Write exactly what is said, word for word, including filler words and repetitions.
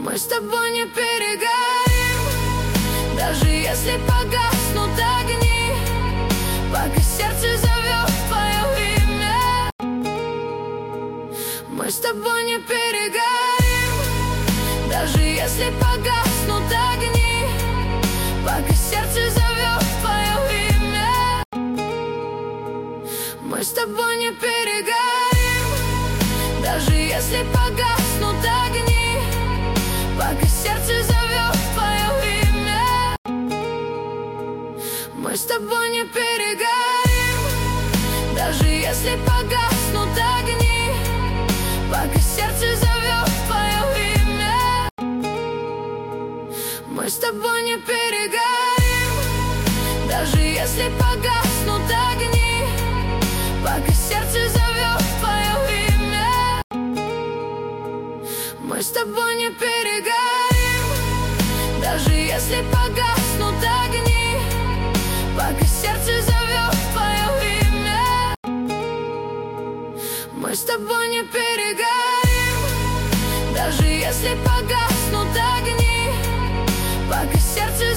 Мы с тобой не перегорим, даже если погаснут огни, пока сердце зовет твое имя. Мы с тобой не перегорим, даже если погаснут огни, пока сердце зовет твое имя. Мы с тобой не перегорим, даже если погаснут огни, пока сердце зовет твое имя. Мы с тобой не перегорим, даже если погаснут огни, пока сердце зовет твое имя. Мы с тобой не перегорим, даже если погаснут огни, пока сердце зовет твое имя. Мы с тобой не перегорим, даже если погаснут огни, пока сердце зовет твое имя. Мы с тобой не перегорим, даже если погаснут огни, пока сердце